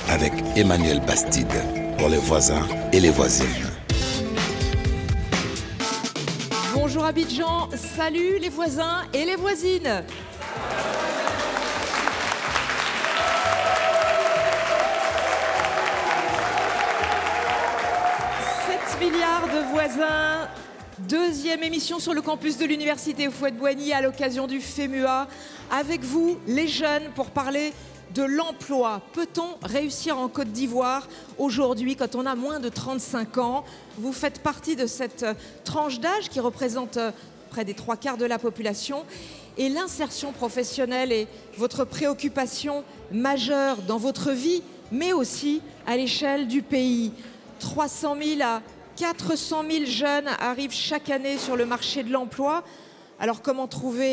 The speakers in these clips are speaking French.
avec Emmanuel Bastide pour les voisins et les voisines. Bonjour Abidjan, salut les voisins et les voisines. 7 milliards de voisins. Deuxième émission sur le campus de l'Université Houphouët-Boigny à l'occasion du FEMUA. Avec vous, les jeunes, pour parler de l'emploi. Peut-on réussir en Côte d'Ivoire aujourd'hui quand on a moins de 35 ans? Vous faites partie de cette tranche d'âge qui représente près des 3/4 de la population. Et l'insertion professionnelle est votre préoccupation majeure dans votre vie, mais aussi à l'échelle du pays. 300 000 à 400 000 jeunes arrivent chaque année sur le marché de l'emploi. Alors comment trouver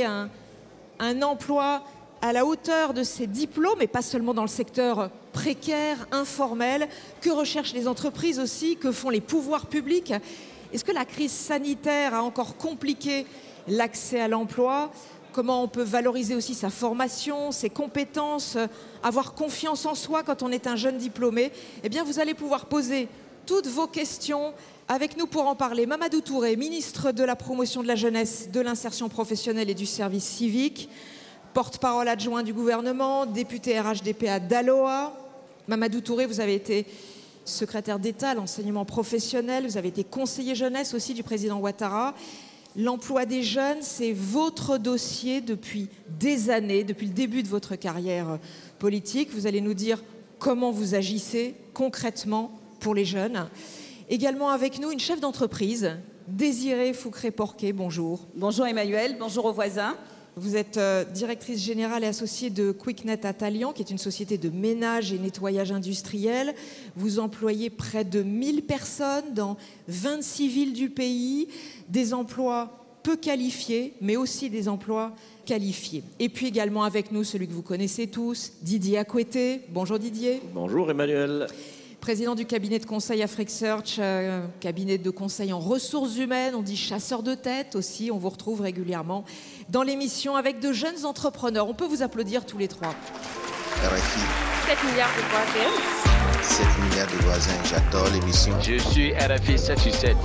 un emploi à la hauteur de ces diplômes, et pas seulement dans le secteur précaire, informel? Que recherchent les entreprises aussi? Que font les pouvoirs publics? Est-ce que la crise sanitaire a encore compliqué l'accès à l'emploi? Comment on peut valoriser aussi sa formation, ses compétences, avoir confiance en soi quand on est un jeune diplômé? Eh bien, vous allez pouvoir poser toutes vos questions. Avec nous pour en parler, Mamadou Touré, ministre de la Promotion de la Jeunesse, de l'Insertion Professionnelle et du Service Civique, porte-parole adjoint du gouvernement, député RHDP à Daloa. Mamadou Touré, vous avez été secrétaire d'État à l'enseignement professionnel, vous avez été conseiller jeunesse aussi du président Ouattara. L'emploi des jeunes, c'est votre dossier depuis des années, depuis le début de votre carrière politique. Vous allez nous dire comment vous agissez concrètement pour les jeunes. Également avec nous, une chef d'entreprise, Désirée Foucret-Porquet. Bonjour. Bonjour Emmanuel, bonjour aux voisins. Vous êtes directrice générale et associée de Quicknet à Talian, qui est une société de ménage et nettoyage industriel. Vous employez près de 1000 personnes dans 26 villes du pays, des emplois peu qualifiés, mais aussi des emplois qualifiés. Et puis également avec nous, celui que vous connaissez tous, Didier Akoueté. Bonjour Didier. Bonjour Emmanuel. Président du cabinet de conseil Afrique Search, cabinet de conseil en ressources humaines, on dit chasseur de tête aussi, on vous retrouve régulièrement dans l'émission avec de jeunes entrepreneurs. On peut vous applaudir tous les trois. RFI. 7 milliards de voisins. 7 milliards de voisins, j'adore l'émission. Je suis RFI 7/7.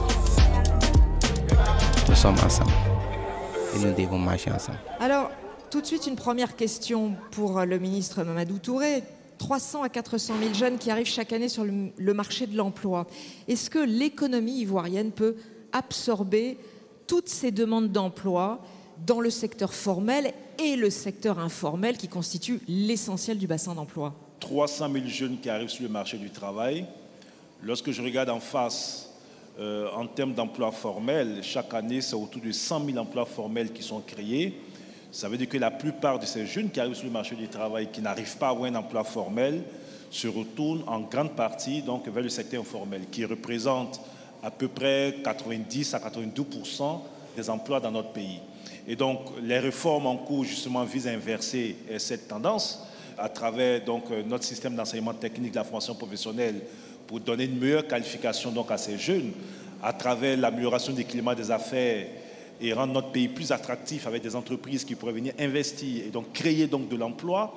Nous sommes ensemble et nous devons marcher ensemble. Alors, tout de suite, une première question pour le ministre Mamadou Touré. 300 à 400 000 jeunes qui arrivent chaque année sur le marché de l'emploi. Est-ce que l'économie ivoirienne peut absorber toutes ces demandes d'emploi dans le secteur formel et le secteur informel qui constituent l'essentiel du bassin d'emploi? 300 000 jeunes qui arrivent sur le marché du travail. Lorsque je regarde en face, en termes d'emplois formels, chaque année, c'est autour de 100 000 emplois formels qui sont créés. Ça veut dire que la plupart de ces jeunes qui arrivent sur le marché du travail, qui n'arrivent pas à avoir un emploi formel, se retournent en grande partie donc, vers le secteur informel, qui représente à peu près 90 à 92% des emplois dans notre pays. Et donc, les réformes en cours, justement, visent à inverser cette tendance à travers donc, notre système d'enseignement technique de la formation professionnelle pour donner une meilleure qualification donc, à ces jeunes, à travers l'amélioration du climat des affaires et rendre notre pays plus attractif avec des entreprises qui pourraient venir investir et donc créer donc de l'emploi.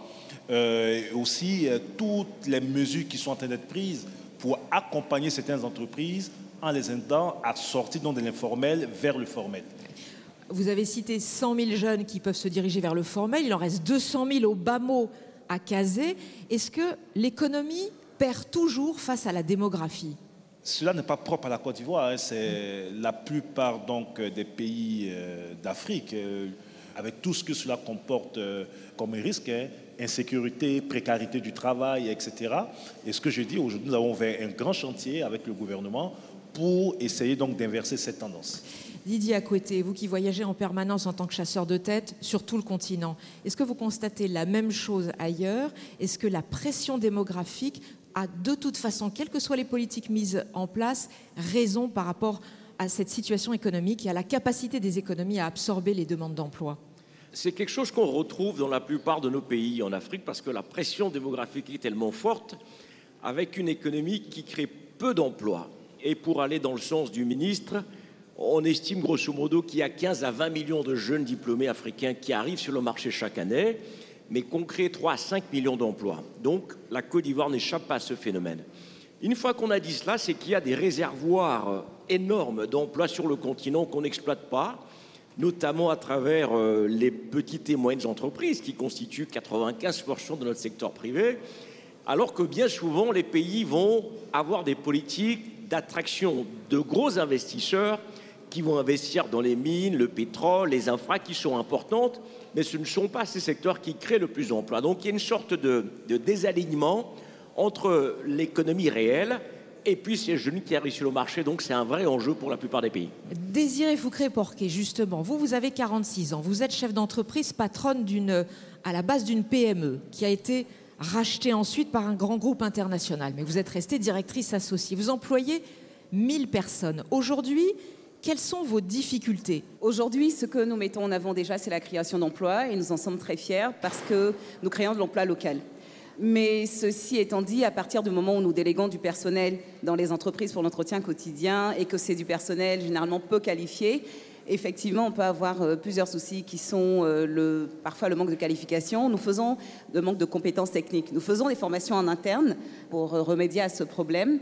Aussi, toutes les mesures qui sont en train d'être prises pour accompagner certaines entreprises en les aidant à sortir donc de l'informel vers le formel. Vous avez cité 100 000 jeunes qui peuvent se diriger vers le formel. Il en reste 200 000 au bas mot à caser. Est-ce que l'économie perd toujours face à la démographie? Cela n'est pas propre à la Côte d'Ivoire, c'est la plupart donc, des pays d'Afrique, avec tout ce que cela comporte comme risque, insécurité, précarité du travail, etc. Et ce que je dis, aujourd'hui, nous avons ouvert un grand chantier avec le gouvernement pour essayer donc d'inverser cette tendance. Didier Akoueté, vous qui voyagez en permanence en tant que chasseur de tête sur tout le continent, est-ce que vous constatez la même chose ailleurs? Est-ce que la pression démographique a de toute façon, quelles que soient les politiques mises en place, raison par rapport à cette situation économique et à la capacité des économies à absorber les demandes d'emploi? C'est quelque chose qu'on retrouve dans la plupart de nos pays en Afrique parce que la pression démographique est tellement forte avec une économie qui crée peu d'emplois. Et pour aller dans le sens du ministre, on estime grosso modo qu'il y a 15 à 20 millions de jeunes diplômés africains qui arrivent sur le marché chaque année. mais qu'on crée 3 à 5 millions d'emplois. Donc la Côte d'Ivoire n'échappe pas à ce phénomène. Une fois qu'on a dit cela, c'est qu'il y a des réservoirs énormes d'emplois sur le continent qu'on n'exploite pas, notamment à travers les petites et moyennes entreprises qui constituent 95% de notre secteur privé, alors que bien souvent les pays vont avoir des politiques d'attraction de gros investisseurs qui vont investir dans les mines, le pétrole, les infras qui sont importantes, mais ce ne sont pas ces secteurs qui créent le plus d'emplois. Donc il y a une sorte de désalignement entre l'économie réelle et puis ces jeunes qui arrivent sur le marché. Donc c'est un vrai enjeu pour la plupart des pays. Désiré Foucré-Porquet, justement, vous avez 46 ans, vous êtes chef d'entreprise, patronne à la base d'une PME qui a été rachetée ensuite par un grand groupe international. Mais vous êtes restée directrice associée. Vous employez 1000 personnes. Aujourd'hui, quelles sont vos difficultés? Aujourd'hui, ce que nous mettons en avant déjà, c'est la création d'emplois et nous en sommes très fiers parce que nous créons de l'emploi local. Mais ceci étant dit, à partir du moment où nous déléguons du personnel dans les entreprises pour l'entretien quotidien et que c'est du personnel généralement peu qualifié, effectivement, on peut avoir plusieurs soucis qui sont parfois le manque de qualification. Nous faisons le manque de compétences techniques. Nous faisons des formations en interne pour remédier à ce problème,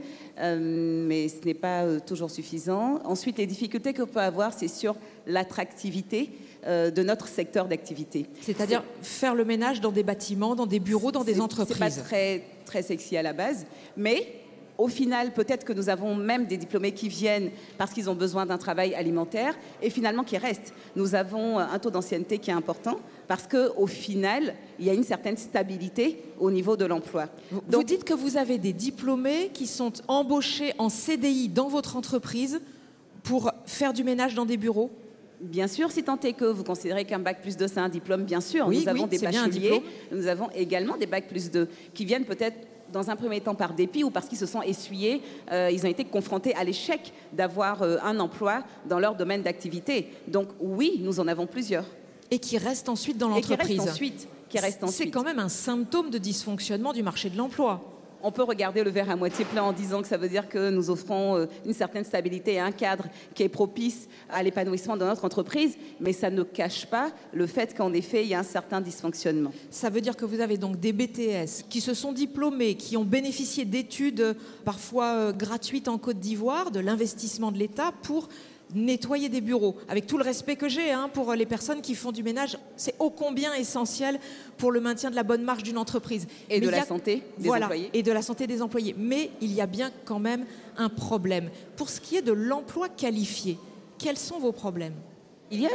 mais ce n'est pas toujours suffisant. Ensuite, les difficultés qu'on peut avoir, c'est sur l'attractivité de notre secteur d'activité. C'est-à-dire faire le ménage dans des bâtiments, dans des bureaux, dans des entreprises. C'est pas très, très sexy à la base, mais au final, peut-être que nous avons même des diplômés qui viennent parce qu'ils ont besoin d'un travail alimentaire et finalement qui restent. Nous avons un taux d'ancienneté qui est important parce qu'au final, il y a une certaine stabilité au niveau de l'emploi. Vous dites que vous avez des diplômés qui sont embauchés en CDI dans votre entreprise pour faire du ménage dans des bureaux? Bien sûr, si tant est que vous considérez qu'un bac+2, c'est un diplôme, bien sûr. Oui, nous avons des bacheliers, nous avons également des bac+2 qui viennent peut-être dans un premier temps par dépit ou parce qu'ils se sont essuyés, ils ont été confrontés à l'échec d'avoir un emploi dans leur domaine d'activité. Donc oui, nous en avons plusieurs. Et qui restent ensuite dans l'entreprise. C'est quand même un symptôme de dysfonctionnement du marché de l'emploi. On peut regarder le verre à moitié plein en disant que ça veut dire que nous offrons une certaine stabilité et un cadre qui est propice à l'épanouissement de notre entreprise, mais ça ne cache pas le fait qu'en effet, il y a un certain dysfonctionnement. Ça veut dire que vous avez donc des BTS qui se sont diplômés, qui ont bénéficié d'études parfois gratuites en Côte d'Ivoire, de l'investissement de l'État pour nettoyer des bureaux. Avec tout le respect que j'ai pour les personnes qui font du ménage, c'est ô combien essentiel pour le maintien de la bonne marche d'une entreprise. Et de la santé des employés. Et de la santé des employés. Mais il y a bien quand même un problème. Pour ce qui est de l'emploi qualifié, quels sont vos problèmes ? Il y a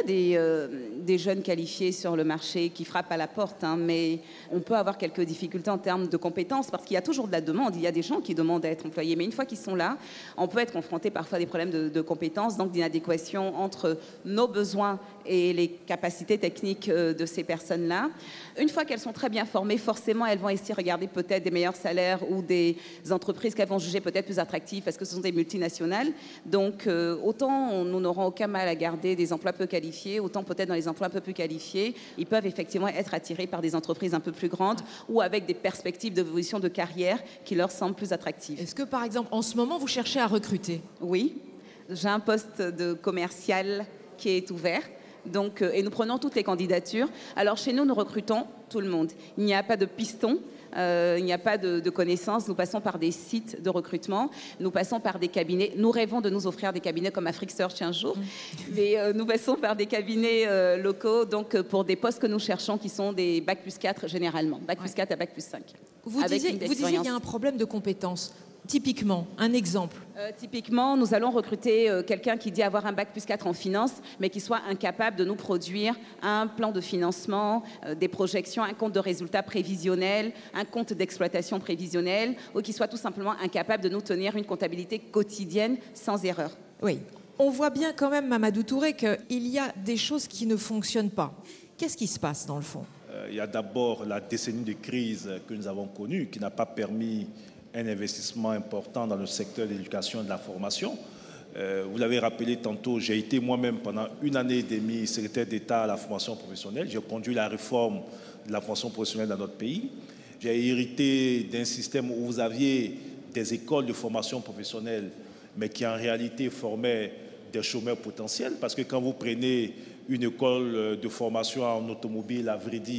des jeunes qualifiés sur le marché qui frappent à la porte, mais on peut avoir quelques difficultés en termes de compétences parce qu'il y a toujours de la demande. Il y a des gens qui demandent à être employés, mais une fois qu'ils sont là, on peut être confronté parfois à des problèmes de compétences, donc d'inadéquation entre nos besoins et les capacités techniques de ces personnes-là. Une fois qu'elles sont très bien formées, forcément, elles vont essayer de regarder peut-être des meilleurs salaires ou des entreprises qu'elles vont juger peut-être plus attractives parce que ce sont des multinationales. Donc, autant nous n'aurons aucun mal à garder des emplois peu qualifiés, autant peut-être dans les emplois un peu plus qualifiés, ils peuvent effectivement être attirés par des entreprises un peu plus grandes ou avec des perspectives d'évolution de carrière qui leur semblent plus attractives. Est-ce que, par exemple, en ce moment, vous cherchez à recruter ? Oui, j'ai un poste de commercial qui est ouvert. Donc, et nous prenons toutes les candidatures. Alors, chez nous, nous recrutons tout le monde. Il n'y a pas de piston. Il n'y a pas de connaissances. Nous passons par des sites de recrutement. Nous passons par des cabinets. Nous rêvons de nous offrir des cabinets comme Afrique Search un jour. Mais nous passons par des cabinets locaux donc, pour des postes que nous cherchons qui sont des Bac+4 généralement. Bac+4 à Bac+5. Vous disiez qu'il y a un problème de compétences. Typiquement, un exemple. Typiquement, nous allons recruter quelqu'un qui dit avoir un Bac+4 en finance, mais qui soit incapable de nous produire un plan de financement, des projections, un compte de résultats prévisionnel, un compte d'exploitation prévisionnel, ou qui soit tout simplement incapable de nous tenir une comptabilité quotidienne sans erreur. Oui. On voit bien quand même, Mamadou Touré, qu'il y a des choses qui ne fonctionnent pas. Qu'est-ce qui se passe dans le fond ? Il y a d'abord la décennie de crise que nous avons connue, qui n'a pas permis un investissement important dans le secteur de l'éducation et de la formation. Vous l'avez rappelé tantôt, j'ai été moi-même pendant 1 année et demie secrétaire d'État à la formation professionnelle. J'ai conduit la réforme de la formation professionnelle dans notre pays. J'ai hérité d'un système où vous aviez des écoles de formation professionnelle, mais qui en réalité formaient des chômeurs potentiels. Parce que quand vous prenez une école de formation en automobile à Vridi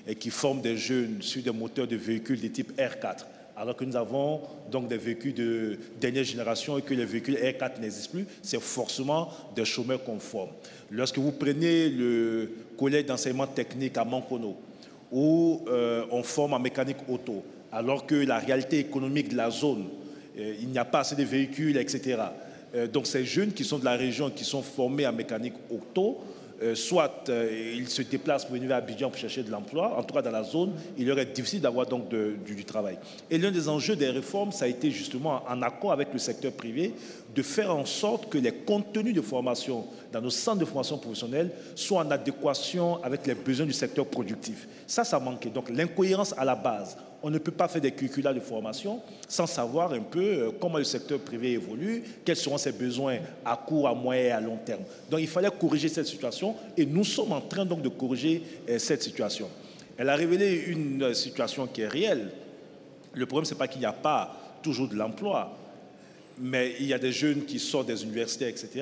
qui forment des jeunes sur des moteurs de véhicules de type R4. Alors que nous avons donc des véhicules de dernière génération et que les véhicules R4 n'existent plus, c'est forcément des chômeurs qu'on forme. Lorsque vous prenez le collège d'enseignement technique à Mankono, où on forme en mécanique auto, alors que la réalité économique de la zone, il n'y a pas assez de véhicules, etc. Donc ces jeunes qui sont de la région, qui sont formés en mécanique auto, soit ils se déplacent pour venir à Abidjan pour chercher de l'emploi, en tout cas dans la zone, il leur est difficile d'avoir donc du travail. Et l'un des enjeux des réformes, ça a été justement en accord avec le secteur privé, de faire en sorte que les contenus de formation dans nos centres de formation professionnelle soient en adéquation avec les besoins du secteur productif. Ça manquait. Donc l'incohérence à la base. On ne peut pas faire des curricula de formation sans savoir un peu comment le secteur privé évolue, quels seront ses besoins à court, à moyen et à long terme. Donc il fallait corriger cette situation et nous sommes en train donc de corriger cette situation. Elle a révélé une situation qui est réelle. Le problème, ce n'est pas qu'il n'y a pas toujours de l'emploi, mais il y a des jeunes qui sortent des universités, etc.,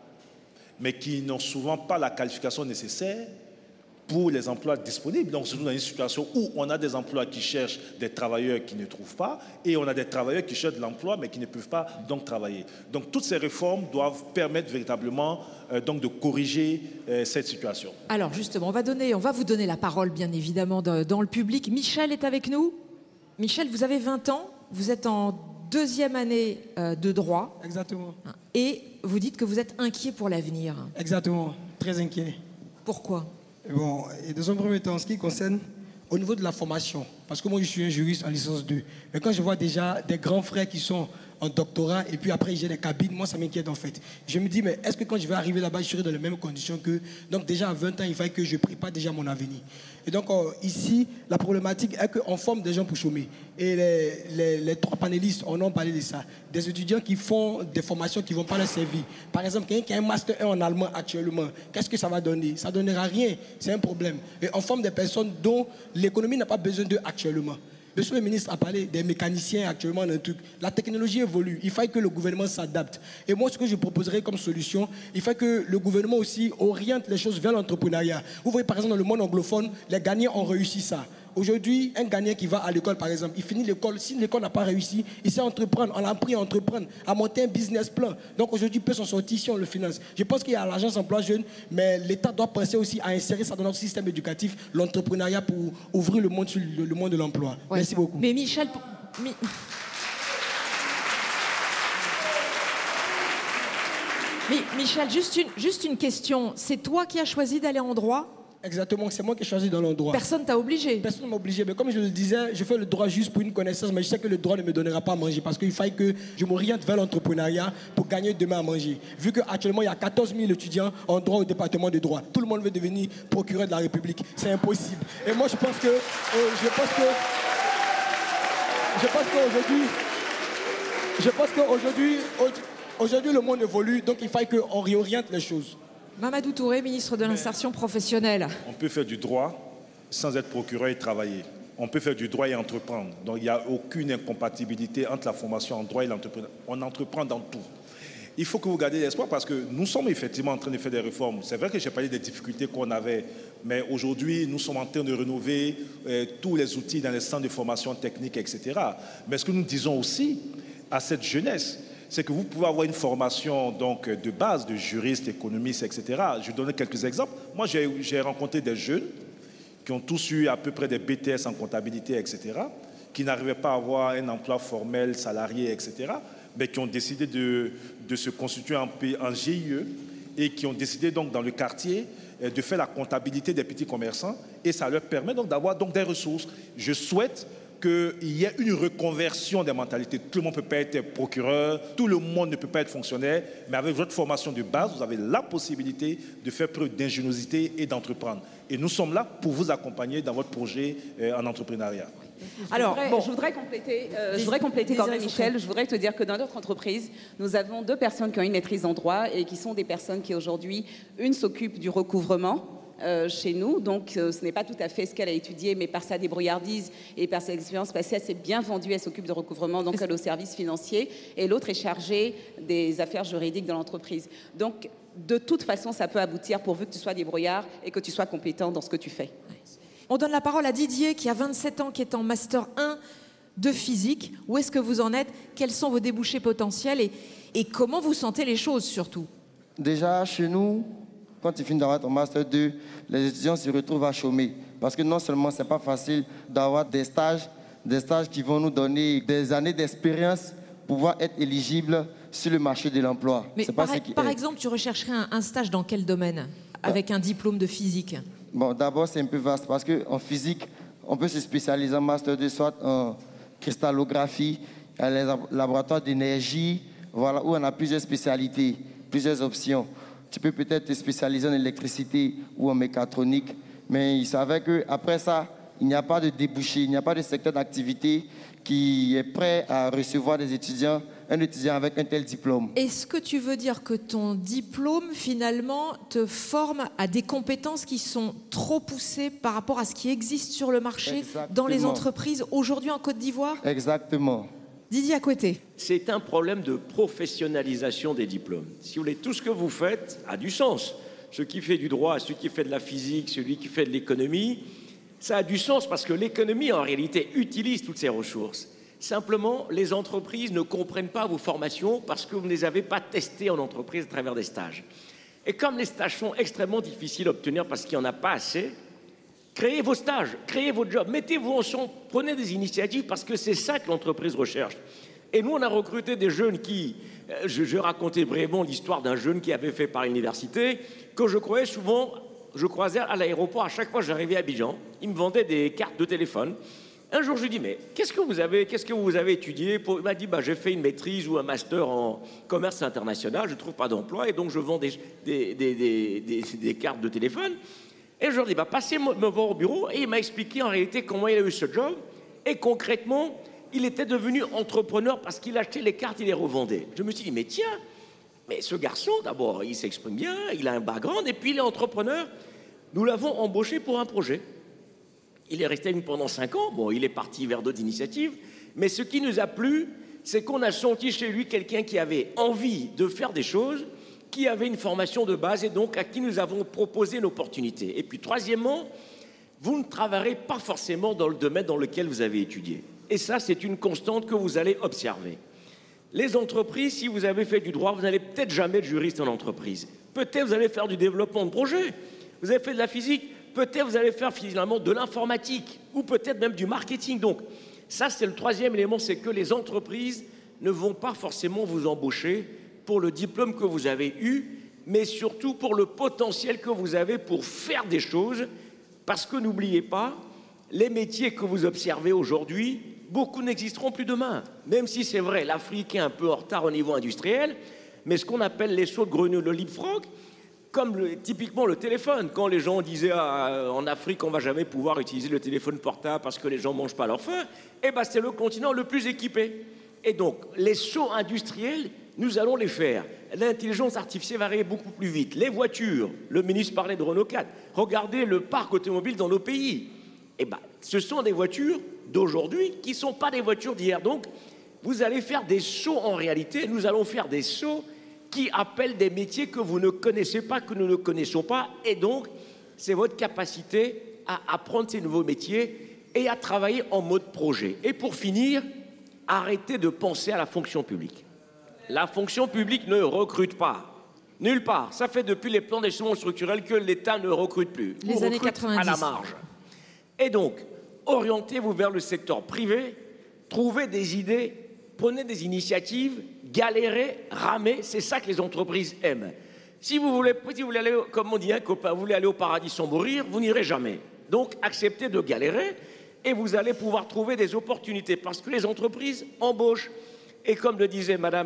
mais qui n'ont souvent pas la qualification nécessaire pour les emplois disponibles. Donc, c'est dans une situation où on a des emplois qui cherchent des travailleurs qui ne trouvent pas et on a des travailleurs qui cherchent de l'emploi mais qui ne peuvent pas donc travailler. Donc, toutes ces réformes doivent permettre véritablement donc de corriger cette situation. Alors, justement, on va vous donner la parole, bien évidemment, dans le public. Michel est avec nous. Michel, vous avez 20 ans, vous êtes en deuxième année de droit. Exactement. Et vous dites que vous êtes inquiet pour l'avenir. Exactement, très inquiet. Pourquoi ? Bon, et dans un premier temps, en ce qui concerne au niveau de la formation, parce que moi je suis un juriste en licence 2, mais quand je vois déjà des grands frères qui sont en doctorat et puis après j'ai des cabines, moi ça m'inquiète en fait. Je me dis, mais est-ce que quand je vais arriver là-bas, je serai dans les mêmes conditions que... Donc déjà à 20 ans, il fallait que je prépare déjà mon avenir. Et donc ici, la problématique est qu'on forme des gens pour chômer. Et les trois panélistes, on a parlé de ça. Des étudiants qui font des formations qui ne vont pas leur servir. Par exemple, quelqu'un qui a un Master 1 en allemand actuellement, qu'est-ce que ça va donner? Ça ne donnera rien, c'est un problème. Et on forme des personnes dont l'économie n'a pas besoin d'eux actuellement. Monsieur le ministre a parlé des mécaniciens actuellement dans le truc. La technologie évolue. Il faut que le gouvernement s'adapte. Et moi, ce que je proposerais comme solution, il faut que le gouvernement aussi oriente les choses vers l'entrepreneuriat. Vous voyez, par exemple, dans le monde anglophone, les gagnants ont réussi ça. Aujourd'hui, un gagnant qui va à l'école, par exemple, il finit l'école. Si l'école n'a pas réussi, il sait entreprendre. On l'a appris à entreprendre, à monter un business plan. Donc aujourd'hui, il peut s'en sortir si on le finance. Je pense qu'il y a l'agence emploi jeune, mais l'État doit penser aussi à insérer ça dans notre système éducatif, l'entrepreneuriat pour ouvrir le monde sur le monde de l'emploi. Ouais. Merci beaucoup. Mais Michel... Michel, juste une question. C'est toi qui as choisi d'aller en droit ? Exactement, c'est moi qui ai choisi dans l'endroit. Personne t'a obligé. Personne ne m'a obligé, mais comme je le disais, je fais le droit juste pour une connaissance, mais je sais que le droit ne me donnera pas à manger parce qu'il faille que je m'oriente vers l'entrepreneuriat pour gagner demain à manger. Vu qu'actuellement, il y a 14 000 étudiants en droit au département de droit. Tout le monde veut devenir procureur de la République. C'est impossible. Et moi, je pense qu'aujourd'hui, le monde évolue, donc il faille qu'on réoriente les choses. Mamadou Touré, ministre de l'Insertion professionnelle. On peut faire du droit sans être procureur et travailler. On peut faire du droit et entreprendre. Donc il n'y a aucune incompatibilité entre la formation en droit et l'entrepreneuriat. On entreprend dans tout. Il faut que vous gardiez l'espoir parce que nous sommes effectivement en train de faire des réformes. C'est vrai que j'ai parlé des difficultés qu'on avait, mais aujourd'hui, nous sommes en train de rénover tous les outils dans les centres de formation technique, etc. Mais ce que nous disons aussi à cette jeunesse, c'est que vous pouvez avoir une formation donc, de base, de juriste, économiste, etc. Je vais donner quelques exemples. Moi, j'ai rencontré des jeunes qui ont tous eu à peu près des BTS en comptabilité, etc., qui n'arrivaient pas à avoir un emploi formel, salarié, etc., mais qui ont décidé de se constituer en GIE et qui ont décidé donc dans le quartier de faire la comptabilité des petits commerçants et ça leur permet donc d'avoir donc des ressources. Je souhaite qu'il y ait une reconversion des mentalités. Tout le monde ne peut pas être procureur, tout le monde ne peut pas être fonctionnaire, mais avec votre formation de base, vous avez la possibilité de faire preuve d'ingéniosité et d'entreprendre. Et nous sommes là pour vous accompagner dans votre projet en entrepreneuriat. Alors, je voudrais compléter Michel. Je voudrais te dire que dans notre entreprise, nous avons 2 personnes qui ont une maîtrise en droit et qui sont des personnes qui aujourd'hui, une s'occupe du recouvrement chez nous, donc ce n'est pas tout à fait ce qu'elle a étudié, mais par sa débrouillardise et par sa expérience passée, elle s'est bien vendue, elle s'occupe de recouvrement, donc elle est au service financier, et l'autre est chargée des affaires juridiques de l'entreprise. Donc, de toute façon, ça peut aboutir pourvu que tu sois débrouillard et que tu sois compétent dans ce que tu fais. On donne la parole à Didier qui a 27 ans, qui est en Master 1 de physique. Où est-ce que vous en êtes? Quels sont vos débouchés potentiels et comment vous sentez les choses surtout? Déjà, chez nous, quand tu finis d'avoir ton Master 2, les étudiants se retrouvent à chômer. Parce que non seulement ce n'est pas facile d'avoir des stages qui vont nous donner des années d'expérience pour pouvoir être éligibles sur le marché de l'emploi. Mais par exemple, tu rechercherais un stage dans quel domaine avec un diplôme de physique? Bon, d'abord, c'est un peu vaste parce qu'en physique, on peut se spécialiser en Master 2, soit en cristallographie, les laboratoires d'énergie, voilà, où on a plusieurs spécialités, plusieurs options. Tu peux peut-être te spécialiser en électricité ou en mécatronique, mais il s'avère qu'après ça, il n'y a pas de débouché, il n'y a pas de secteur d'activité qui est prêt à recevoir des étudiants, un étudiant avec un tel diplôme. Est-ce que tu veux dire que ton diplôme, finalement, te forme à des compétences qui sont trop poussées par rapport à ce qui existe sur le marché, Exactement. dans les entreprises aujourd'hui en Côte d'Ivoire? Exactement. Didier à côté. C'est un problème de professionnalisation des diplômes. Si vous voulez, tout ce que vous faites a du sens. Ce qui fait du droit, celui qui fait de la physique, celui qui fait de l'économie, ça a du sens parce que l'économie, en réalité, utilise toutes ces ressources. Simplement, les entreprises ne comprennent pas vos formations parce que vous ne les avez pas testées en entreprise à travers des stages. Et comme les stages sont extrêmement difficiles à obtenir parce qu'il n'y en a pas assez, créez vos stages, créez vos jobs, mettez-vous ensemble, prenez des initiatives parce que c'est ça que l'entreprise recherche. Et nous, on a recruté des jeunes qui... Je racontais brièvement l'histoire d'un jeune qui avait fait par l'université, que je croyais souvent... Je croisais à l'aéroport, à chaque fois que j'arrivais à Abidjan, il me vendait des cartes de téléphone. Un jour, je lui dis, mais qu'est-ce que vous avez étudié? Il m'a dit, j'ai fait une maîtrise ou un master en commerce international, je ne trouve pas d'emploi, et donc je vends des cartes de téléphone. Et je leur dis, passez me voir au bureau, et il m'a expliqué en réalité comment il a eu ce job, et concrètement, il était devenu entrepreneur parce qu'il achetait les cartes, il les revendait. Je me suis dit, mais tiens, mais ce garçon, d'abord, il s'exprime bien, il a un background, et puis il est entrepreneur. Nous l'avons embauché pour un projet. Il est resté pendant 5 ans. Bon, il est parti vers d'autres initiatives. Mais ce qui nous a plu, c'est qu'on a senti chez lui quelqu'un qui avait envie de faire des choses, qui avait une formation de base, et donc à qui nous avons proposé une opportunité. Et puis, troisièmement, vous ne travaillerez pas forcément dans le domaine dans lequel vous avez étudié. Et ça, c'est une constante que vous allez observer. Les entreprises, si vous avez fait du droit, vous n'allez peut-être jamais être juriste en entreprise. Peut-être vous allez faire du développement de projet. Vous avez fait de la physique, peut-être vous allez faire finalement de l'informatique ou peut-être même du marketing. Donc ça, c'est le troisième élément, c'est que les entreprises ne vont pas forcément vous embaucher pour le diplôme que vous avez eu, mais surtout pour le potentiel que vous avez pour faire des choses. Parce que n'oubliez pas, les métiers que vous observez aujourd'hui, beaucoup n'existeront plus demain. Même si c'est vrai, l'Afrique est un peu en retard au niveau industriel, mais ce qu'on appelle les sauts de grenouille, le leapfrog, comme typiquement le téléphone. Quand les gens disaient en Afrique, on ne va jamais pouvoir utiliser le téléphone portable parce que les gens ne mangent pas leur faim, c'est le continent le plus équipé. Et donc, les sauts industriels, nous allons les faire. L'intelligence artificielle va arriver beaucoup plus vite. Les voitures, le ministre parlait de Renault 4. Regardez le parc automobile dans nos pays. Ce sont des voitures d'aujourd'hui qui ne sont pas des voitures d'hier. Donc, vous allez faire des sauts en réalité. Nous allons faire des sauts qui appellent des métiers que vous ne connaissez pas, que nous ne connaissons pas. Et donc, c'est votre capacité à apprendre ces nouveaux métiers et à travailler en mode projet. Et pour finir, arrêtez de penser à la fonction publique. La fonction publique ne recrute pas. Nulle part. Ça fait depuis les plans d'ajustement structurel que l'État ne recrute plus. Les années 90. À la marge. Et donc, orientez-vous vers le secteur privé, trouvez des idées, prenez des initiatives, galérez, ramez, c'est ça que les entreprises aiment. Si vous voulez aller, comme on dit un copain, vous voulez aller au paradis sans mourir, vous n'irez jamais. Donc, acceptez de galérer et vous allez pouvoir trouver des opportunités parce que les entreprises embauchent. Et comme le disait Madame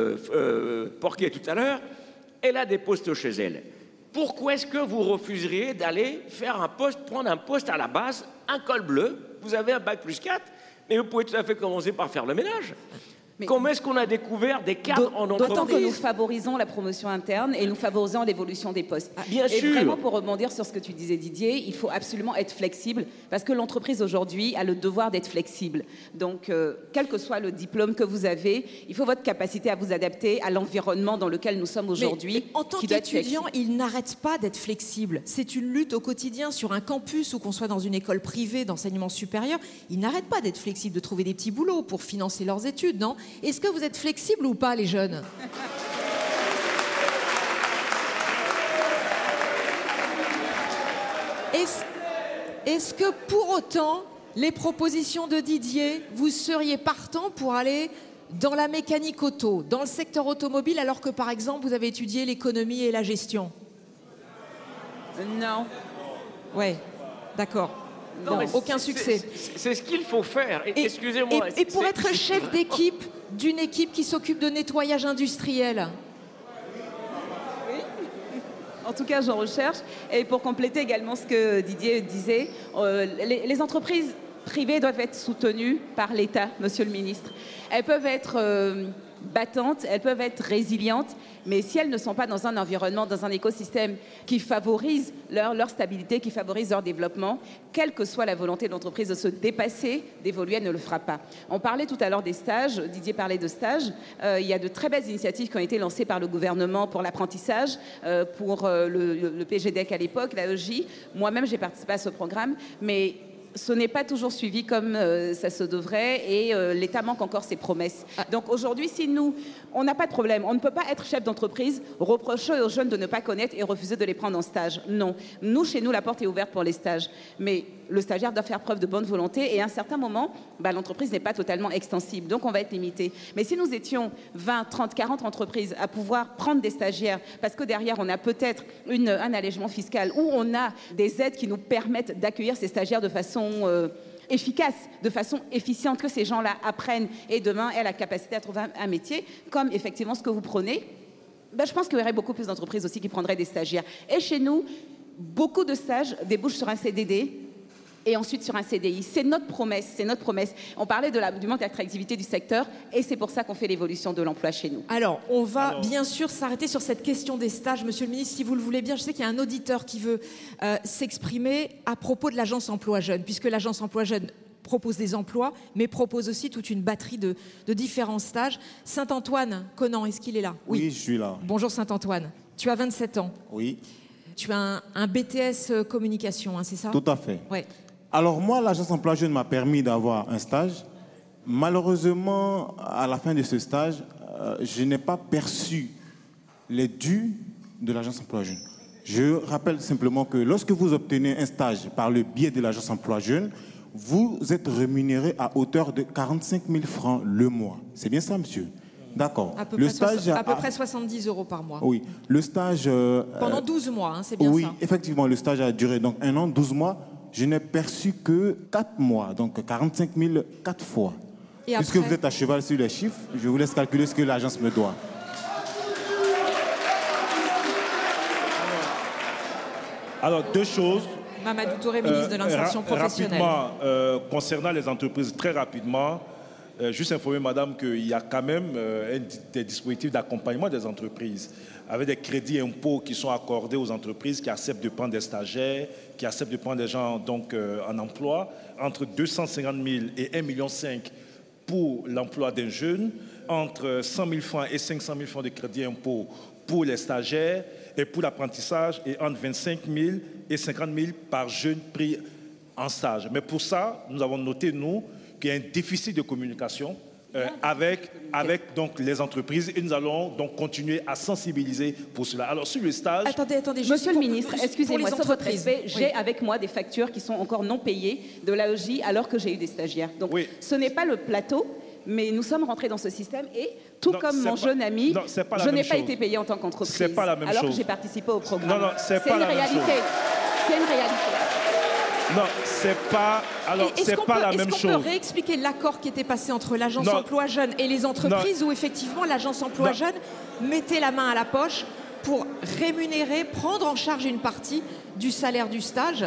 Porquet tout à l'heure, elle a des postes chez elle. Pourquoi est-ce que vous refuseriez d'aller faire un poste, prendre un poste à la base, un col bleu, vous avez un bac+4, mais vous pouvez tout à fait commencer par faire le ménage. Comment est-ce qu'on a découvert des cadres en entreprise? D'autant que nous favorisons la promotion interne et nous favorisons l'évolution des postes. Bien et sûr. Vraiment, pour rebondir sur ce que tu disais, Didier, il faut absolument être flexible parce que l'entreprise aujourd'hui a le devoir d'être flexible. Donc, quel que soit le diplôme que vous avez, il faut votre capacité à vous adapter à l'environnement dans lequel nous sommes aujourd'hui. En tant qu'étudiant, il n'arrête pas d'être flexible. C'est une lutte au quotidien sur un campus ou qu'on soit dans une école privée d'enseignement supérieur. Ils n'arrêtent pas d'être flexibles, de trouver des petits boulots pour financer leurs études, non? Est-ce que vous êtes flexibles ou pas, les jeunes? Est-ce que pour autant, les propositions de Didier, vous seriez partant pour aller dans la mécanique auto, dans le secteur automobile, alors que par exemple, vous avez étudié l'économie et la gestion? Non. Ouais, d'accord. Non, aucun succès. C'est ce qu'il faut faire. Excusez-moi. Et pour être chef d'équipe d'une équipe qui s'occupe de nettoyage industriel? Oui. En tout cas, j'en recherche. Et pour compléter également ce que Didier disait, les entreprises privées doivent être soutenues par l'État, Monsieur le Ministre. Elles peuvent être battantes, elles peuvent être résilientes, mais si elles ne sont pas dans un environnement, dans un écosystème qui favorise leur stabilité, qui favorise leur développement, quelle que soit la volonté de l'entreprise de se dépasser, d'évoluer, elle ne le fera pas. On parlait tout à l'heure des stages, Didier parlait de stages. Il y a de très belles initiatives qui ont été lancées par le gouvernement pour l'apprentissage, pour le PGDEC à l'époque, l'AEJ. Moi-même, j'ai participé à ce programme, mais ce n'est pas toujours suivi comme ça se devrait et l'État manque encore ses promesses. Donc aujourd'hui, si nous, on n'a pas de problème, on ne peut pas être chef d'entreprise, reprocher aux jeunes de ne pas connaître et refuser de les prendre en stage. Non. Nous, chez nous, la porte est ouverte pour les stages. Mais le stagiaire doit faire preuve de bonne volonté et à un certain moment, l'entreprise n'est pas totalement extensible. Donc on va être limité. Mais si nous étions 20, 30, 40 entreprises à pouvoir prendre des stagiaires, parce que derrière, on a peut-être un allègement fiscal ou on a des aides qui nous permettent d'accueillir ces stagiaires de façon efficace, de façon efficiente, que ces gens-là apprennent et demain aient la capacité à trouver un métier, comme effectivement ce que vous prenez, je pense qu'il y aurait beaucoup plus d'entreprises aussi qui prendraient des stagiaires. Et chez nous, beaucoup de stages débouchent sur un CDD et ensuite sur un CDI. C'est notre promesse, c'est notre promesse. On parlait du manque d'attractivité du secteur et c'est pour ça qu'on fait l'évolution de l'emploi chez nous. Alors, on va bien sûr s'arrêter sur cette question des stages. Monsieur le ministre, si vous le voulez bien, je sais qu'il y a un auditeur qui veut s'exprimer à propos de l'agence Emploi Jeunes, puisque l'agence Emploi Jeunes propose des emplois, mais propose aussi toute une batterie de différents stages. Saint-Antoine Conan, est-ce qu'il est là? Oui, je suis là. Bonjour Saint-Antoine. Tu as 27 ans. Oui. Tu as un BTS communication, c'est ça? Tout à fait. Ouais. Alors moi, l'agence Emploi Jeunes m'a permis d'avoir un stage. Malheureusement, à la fin de ce stage, je n'ai pas perçu les dus de l'agence Emploi Jeunes. Je rappelle simplement que lorsque vous obtenez un stage par le biais de l'agence Emploi Jeunes, vous êtes rémunéré à hauteur de 45 000 francs le mois. C'est bien ça, monsieur? D'accord. À peu près 70 € par mois. Oui. Le stage... pendant 12 mois, c'est bien ça? Oui, effectivement, le stage a duré donc 1 an, 12 mois. Je n'ai perçu que 4 mois, donc 45 000 4 fois. Et puisque après... vous êtes à cheval sur les chiffres, je vous laisse calculer ce que l'agence me doit. Alors, deux choses. Mamadou Touré, ministre de l'Insertion professionnelle. Rapidement, concernant les entreprises, très rapidement, juste informer madame qu'il y a quand même des dispositifs d'accompagnement des entreprises avec des crédits impôts qui sont accordés aux entreprises qui acceptent de prendre des stagiaires, qui acceptent de prendre des gens donc, en emploi, entre 250 000 et 1,5 million pour l'emploi d'un jeune, entre 100 000 francs et 500 000 francs de crédit impôts pour les stagiaires et pour l'apprentissage, et entre 25 000 et 50 000 par jeune pris en stage. Mais pour ça, nous avons noté, nous, qu'il y a un déficit de communication avec donc, les entreprises et nous allons donc continuer à sensibiliser pour cela. Alors sur le stage... Attendez, Monsieur le ministre, excusez-moi, sur votre respect, j'ai avec moi des factures qui sont encore non payées de l'AEJ alors que j'ai eu des stagiaires. Donc ce n'est pas le plateau, mais nous sommes rentrés dans ce système et tout comme mon jeune ami, je n'ai pas été payé en tant qu'entreprise. C'est pas la même chose. Alors que j'ai participé au programme. Non, c'est pas la même chose. C'est une réalité. Non, c'est pas. Alors, c'est pas la même chose. Est-ce qu'on peut réexpliquer l'accord qui était passé entre l'agence Emploi Jeunes et les entreprises où effectivement l'agence Emploi Jeunes mettait la main à la poche pour rémunérer, prendre en charge une partie du salaire du stage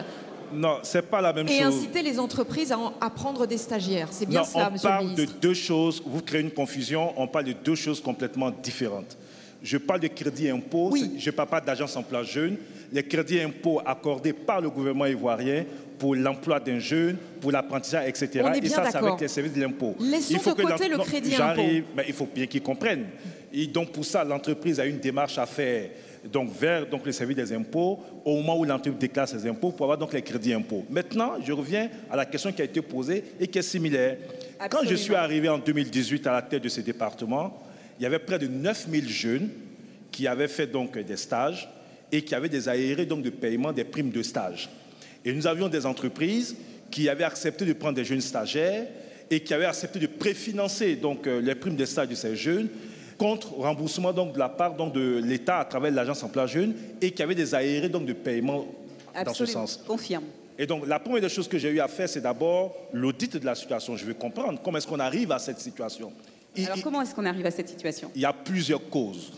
Non, c'est pas la même chose. Et inciter les entreprises à prendre des stagiaires. C'est bien cela, monsieur le ministre. On parle de deux choses, vous créez une confusion, on parle de deux choses complètement différentes. Je parle de crédit impôt, oui. Je ne parle pas d'agence emploi jeune. Les crédits impôts accordés par le gouvernement ivoirien pour l'emploi d'un jeune, pour l'apprentissage, etc. On est bien et ça, c'est d'accord. avec les services de l'impôt. Laissons de côté le crédit impôt. Mais il faut bien qu'ils comprennent. Et donc, pour ça, l'entreprise a une démarche à faire vers le service des impôts au moment où l'entreprise déclare ses impôts pour avoir donc les crédits impôts. Maintenant, je reviens à la question qui a été posée et qui est similaire. Absolument. Quand je suis arrivé en 2018 à la tête de ce département, il y avait près de 9000 jeunes qui avaient fait donc des stages et qui avaient des aérés donc de paiement des primes de stage. Et nous avions des entreprises qui avaient accepté de prendre des jeunes stagiaires et qui avaient accepté de préfinancer donc les primes de stage de ces jeunes contre remboursement donc de la part donc de l'État à travers l'agence emploi jeune et qui avaient des aérés donc de paiement. Absolument. Dans ce sens. Confirme. Et donc la première des choses que j'ai eu à faire, c'est d'abord l'audit de la situation. Je veux comprendre comment est-ce qu'on arrive à cette situation. Alors comment est-ce qu'on arrive à cette situation? Il y a plusieurs causes.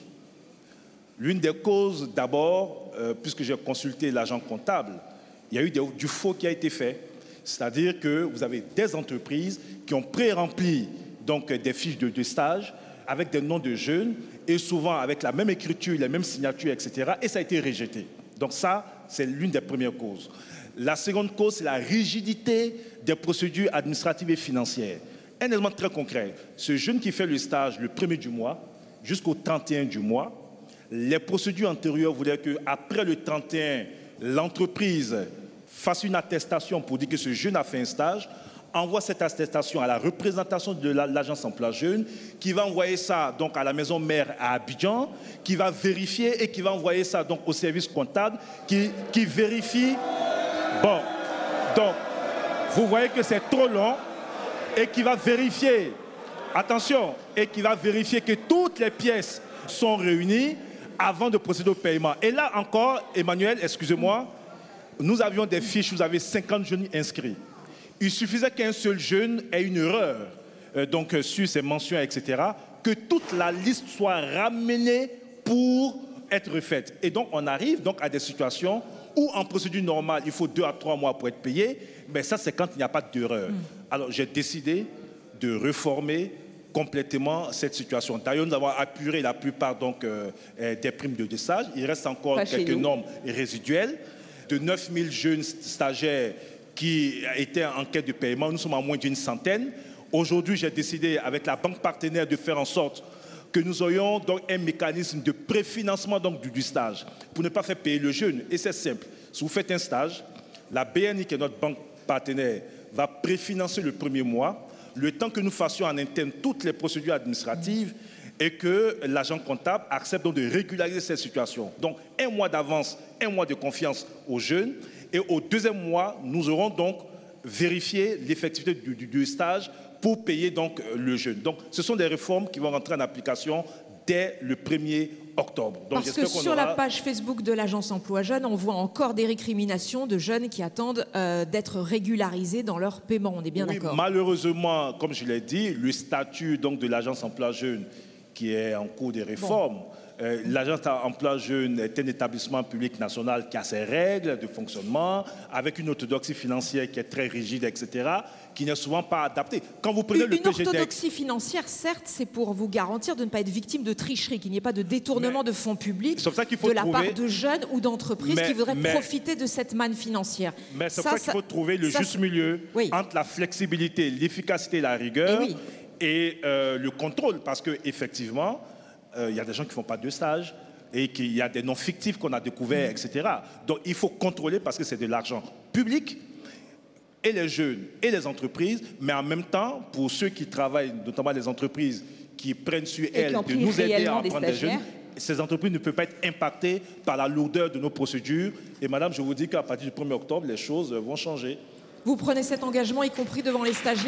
L'une des causes, d'abord, puisque j'ai consulté l'agent comptable, il y a eu du faux qui a été fait. C'est-à-dire que vous avez des entreprises qui ont pré-rempli donc des fiches de stage avec des noms de jeunes et souvent avec la même écriture, les mêmes signatures, etc. Et ça a été rejeté. Donc ça, c'est l'une des premières causes. La seconde cause, c'est la rigidité des procédures administratives et financières. Un élément très concret, ce jeune qui fait le stage le 1er du mois jusqu'au 31 du mois, les procédures antérieures voulaient qu'après le 31, l'entreprise fasse une attestation pour dire que ce jeune a fait un stage, envoie cette attestation à la représentation de l'agence emploi jeune, qui va envoyer ça donc à la maison mère à Abidjan, qui va vérifier et qui va envoyer ça donc au service comptable, qui vérifie. Bon, donc, vous voyez que c'est trop long et qui va vérifier, attention, et qui va vérifier que toutes les pièces sont réunies avant de procéder au paiement. Et là encore, Emmanuel, excusez-moi, nous avions des fiches, vous avez 50 jeunes inscrits. Il suffisait qu'un seul jeune ait une erreur donc, sur ses mentions, etc., que toute la liste soit ramenée pour être refaite. Et donc, on arrive donc à des situations où, en procédure normale, il faut 2 à 3 mois pour être payé, mais ça, c'est quand il n'y a pas d'erreur. Alors, j'ai décidé de réformer complètement cette situation. D'ailleurs, nous avons apuré la plupart donc, des primes de stage. Il reste encore quelques normes résiduelles. De 9000 jeunes stagiaires qui étaient en quête de paiement, nous sommes à moins d'une centaine. Aujourd'hui, j'ai décidé avec la banque partenaire de faire en sorte que nous ayons donc un mécanisme de préfinancement donc, du stage pour ne pas faire payer le jeune. Et c'est simple. Si vous faites un stage, la BNI, qui est notre banque partenaire, va préfinancer le premier mois, le temps que nous fassions en interne toutes les procédures administratives et que l'agent comptable accepte donc de régulariser cette situation. Donc, 1 mois d'avance, 1 mois de confiance aux jeunes. Et au 2e mois, nous aurons donc vérifié l'effectivité du stage pour payer donc le jeune. Donc, ce sont des réformes qui vont rentrer en application dès le 1er octobre. Donc, parce que sur la page Facebook de l'agence emploi jeune, on voit encore des récriminations de jeunes qui attendent d'être régularisés dans leur paiement. On est bien d'accord? Malheureusement, comme je l'ai dit, le statut donc, de l'agence emploi jeune qui est en cours de réforme, l'agence emploi jeune est un établissement public national qui a ses règles de fonctionnement, avec une orthodoxie financière qui est très rigide, etc., qui n'est souvent pas adaptée. Quand vous prenez le PGDEC... Une orthodoxie financière, certes, c'est pour vous garantir de ne pas être victime de tricherie, qu'il n'y ait pas de détournement de fonds publics de la part de jeunes ou d'entreprises qui voudraient profiter de cette manne financière. Mais c'est pour ça qu'il faut trouver le juste milieu entre la flexibilité, l'efficacité et la rigueur et le contrôle, parce qu'effectivement, il y a des gens qui ne font pas de stage et qu'il y a des noms fictifs qu'on a découverts, etc. Donc, il faut contrôler parce que c'est de l'argent public et les jeunes et les entreprises, mais en même temps, pour ceux qui travaillent, notamment les entreprises qui prennent sur elles de nous aider à apprendre des jeunes, ces entreprises ne peuvent pas être impactées par la lourdeur de nos procédures. Et madame, je vous dis qu'à partir du 1er octobre, les choses vont changer. Vous prenez cet engagement, y compris devant les stagiaires ?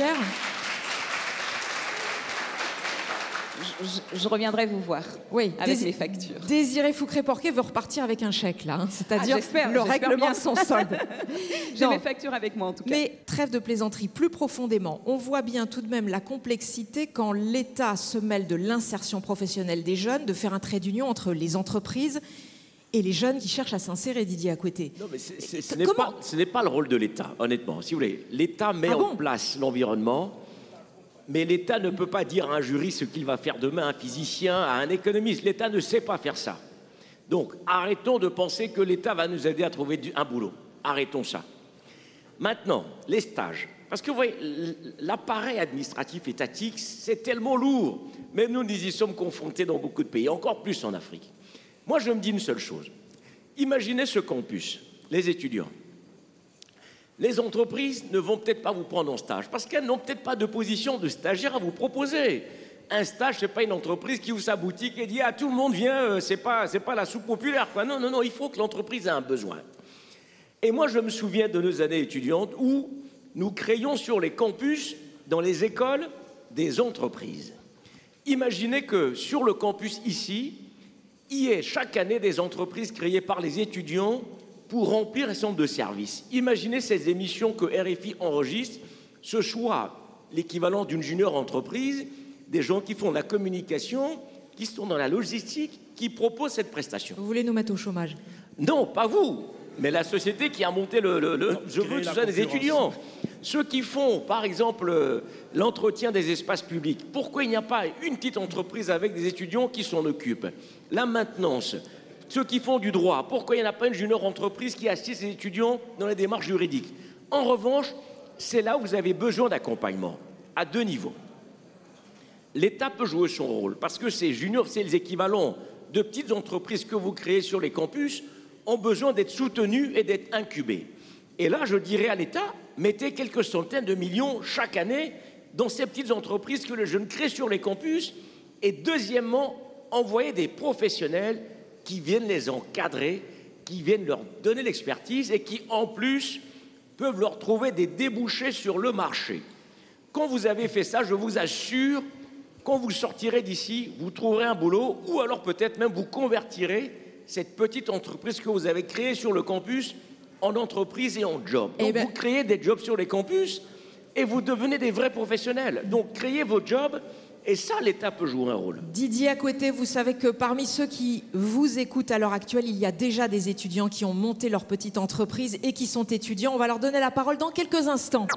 Je reviendrai vous voir avec mes factures. Désiré Fouquet-Porquet veut repartir avec un chèque, là. Hein, c'est-à-dire le règlement sans solde. J'ai mes factures avec moi, en tout cas. Mais trêve de plaisanterie, plus profondément, on voit bien tout de même la complexité quand l'État se mêle de l'insertion professionnelle des jeunes, de faire un trait d'union entre les entreprises et les jeunes qui cherchent à s'insérer, Didier Akwete. Non, mais ce n'est pas le rôle de l'État, honnêtement. Si vous voulez, l'État met en place l'environnement, mais l'État ne peut pas dire à un juriste ce qu'il va faire demain, à un physicien, à un économiste. L'État ne sait pas faire ça. Donc, arrêtons de penser que l'État va nous aider à trouver un boulot. Arrêtons ça. Maintenant, les stages. Parce que vous voyez, l'appareil administratif étatique, c'est tellement lourd. Même nous y sommes confrontés dans beaucoup de pays, encore plus en Afrique. Moi, je me dis une seule chose. Imaginez ce campus, les étudiants. Les entreprises ne vont peut-être pas vous prendre en stage parce qu'elles n'ont peut-être pas de position de stagiaire à vous proposer. Un stage, ce n'est pas une entreprise qui ouvre sa boutique et dit « Ah, tout le monde vient, c'est pas la soupe populaire. » Non, non, non, il faut que l'entreprise ait un besoin. Et moi, je me souviens de nos années étudiantes où nous créions sur les campus, dans les écoles, des entreprises. Imaginez que sur le campus ici, il y ait chaque année des entreprises créées par les étudiants pour remplir un certain nombre de services. Imaginez ces émissions que RFI enregistre, ce soit l'équivalent d'une junior entreprise, des gens qui font la communication, qui sont dans la logistique, qui proposent cette prestation. Vous voulez nous mettre au chômage? Non, pas vous, mais la société qui a monté je veux tout ça des étudiants. Ceux qui font, par exemple, l'entretien des espaces publics. Pourquoi il n'y a pas une petite entreprise avec des étudiants qui s'en occupent? La maintenance. Ceux qui font du droit. Pourquoi il n'y en a pas une junior entreprise qui assiste les étudiants dans les démarches juridiques? En revanche, c'est là où vous avez besoin d'accompagnement, à deux niveaux. L'État peut jouer son rôle, parce que ces juniors, c'est les équivalents de petites entreprises que vous créez sur les campus, ont besoin d'être soutenus et d'être incubés. Et là, je dirais à l'État, mettez quelques centaines de millions chaque année dans ces petites entreprises que les jeunes créent sur les campus. Et deuxièmement, envoyez des professionnels qui viennent les encadrer, qui viennent leur donner l'expertise et qui, en plus, peuvent leur trouver des débouchés sur le marché. Quand vous avez fait ça, je vous assure, quand vous sortirez d'ici, vous trouverez un boulot ou alors peut-être même vous convertirez cette petite entreprise que vous avez créée sur le campus en entreprise et en job. Donc vous créez des jobs sur les campus et vous devenez des vrais professionnels. Donc créez vos jobs et ça, l'État peut jouer un rôle. Didier Akwete, vous savez que parmi ceux qui vous écoutent à l'heure actuelle, il y a déjà des étudiants qui ont monté leur petite entreprise et qui sont étudiants. On va leur donner la parole dans quelques instants.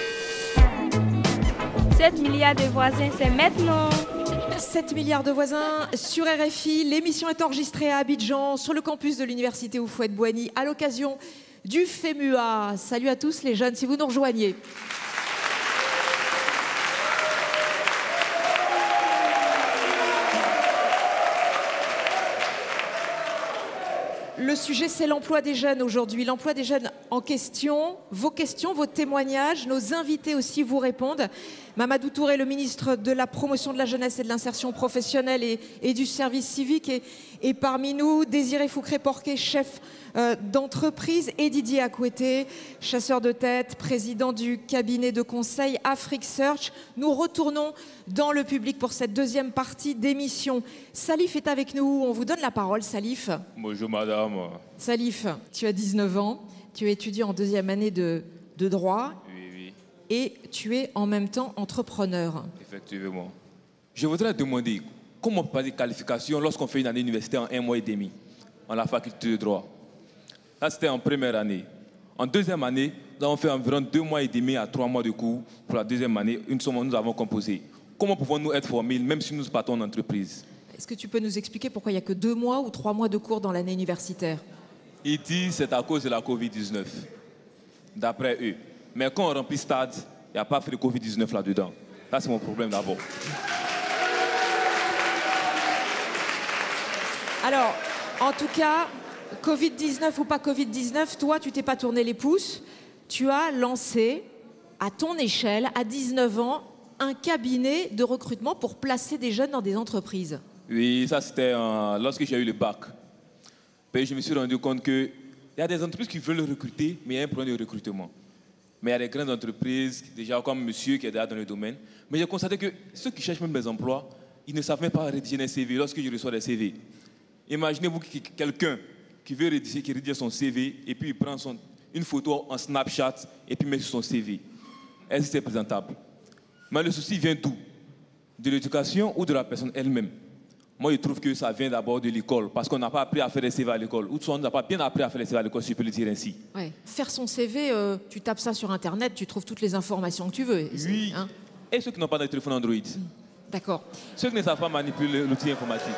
7 milliards de voisins, c'est maintenant. 7 milliards de voisins sur RFI. L'émission est enregistrée à Abidjan, sur le campus de l'université Houphouët-Boigny, à l'occasion du FEMUA. Salut à tous les jeunes, si vous nous rejoignez. Le sujet, c'est l'emploi des jeunes aujourd'hui. L'emploi des jeunes en questions, vos témoignages, nos invités aussi vous répondent. Mamadou Touré, le ministre de la Promotion de la Jeunesse et de l'Insertion professionnelle et du service civique est parmi nous. Désiré Foucré-Porquet, chef d'entreprise, et Didier Akwete, chasseur de tête, président du cabinet de conseil Afrique Search. Nous retournons dans le public pour cette deuxième partie d'émission. Salif est avec nous. On vous donne la parole, Salif. Bonjour, madame. Salif, tu as 19 ans. Tu es étudiant en deuxième année de droit. Oui. Et tu es en même temps entrepreneur. Effectivement. Je voudrais demander comment on peut passer qualification lorsqu'on fait une année universitaire en 1 mois et demi en la faculté de droit. Là, c'était en première année. En deuxième année, nous avons fait environ 2 mois et demi à 3 mois de cours. Pour la deuxième année, une somme nous avons composé. Comment pouvons-nous être formés, même si nous partons en entreprise? Est-ce que tu peux nous expliquer pourquoi il n'y a que 2 mois ou 3 mois de cours dans l'année universitaire? Ils disent que c'est à cause de la Covid-19, d'après eux. Mais quand on remplit stade, il n'y a pas fait de Covid-19 là-dedans. Là, c'est mon problème d'abord. Alors, en tout cas, Covid-19 ou pas Covid-19, toi, tu t'es pas tourné les pouces. Tu as lancé, à ton échelle, à 19 ans, un cabinet de recrutement pour placer des jeunes dans des entreprises. Oui, ça c'était lorsque j'ai eu le bac. Puis je me suis rendu compte qu'il y a des entreprises qui veulent recruter, mais il y a un problème de recrutement. Mais il y a des grandes entreprises, déjà comme monsieur qui est déjà dans le domaine. Mais j'ai constaté que ceux qui cherchent même des emplois, ils ne savent même pas rédiger des CV lorsque je reçois des CV. Imaginez-vous quelqu'un qui veut rédiger son CV et puis il prend une photo en Snapchat et puis met sur son CV. Est-ce que c'est présentable? Mais le souci vient d'où? De l'éducation ou de la personne elle-même? Moi, je trouve que ça vient d'abord de l'école, parce qu'on n'a pas appris à faire des CV à l'école. Ou soit on n'a pas bien appris à faire des CV à l'école, si je peux le dire ainsi. Ouais. Faire son CV, tu tapes ça sur Internet, tu trouves toutes les informations que tu veux. Oui. Hein? Et ceux qui n'ont pas de téléphone Android. D'accord. Ceux qui ne savent pas manipuler l'outil informatique.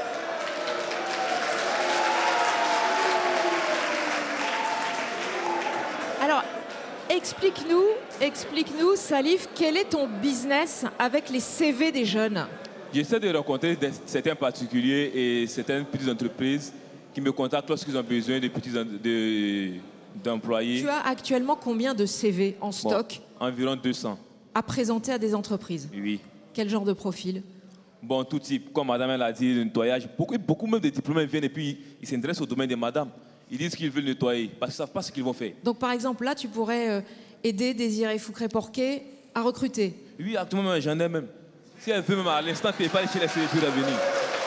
Alors, explique-nous, Salif, quel est ton business avec les CV des jeunes? J'essaie de rencontrer certains particuliers et certaines petites entreprises qui me contactent lorsqu'ils ont besoin d'employés. Tu as actuellement combien de CV en stock? Environ 200. À présenter à des entreprises? Oui. Quel genre de profil? Bon, tout type. Comme madame elle a dit, le nettoyage. Beaucoup même de diplômés viennent et puis ils s'intéressent au domaine de madame. Ils disent qu'ils veulent nettoyer parce qu'ils ne savent pas ce qu'ils vont faire. Donc par exemple, là, tu pourrais aider Désiré Foucré-Porquet à recruter? Oui, actuellement, j'en ai même. Si elle veut même à l'instant, tu ne pas chez les sélections à venir.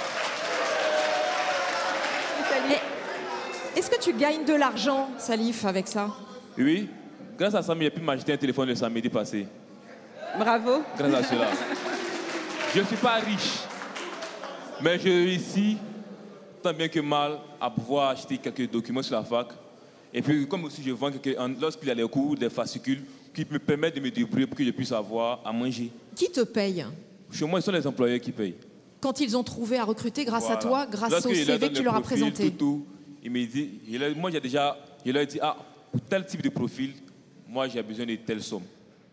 Est-ce que tu gagnes de l'argent, Salif, avec ça? Oui. Grâce à ça, j'ai pu m'acheter un téléphone le samedi passé. Bravo. Grâce à cela. Je ne suis pas riche, mais je réussis tant bien que mal à pouvoir acheter quelques documents sur la fac. Et puis, comme aussi je vends lorsqu'il y a des cours, des fascicules qui me permettent de me débrouiller pour que je puisse avoir à manger. Qui te paye? Chez moi, ce sont les employés qui payent. Quand ils ont trouvé à recruter grâce à toi, grâce au CV que tu leur as présenté. Ils me disent, moi je leur ai dit, pour tel type de profil, moi j'ai besoin de telle somme.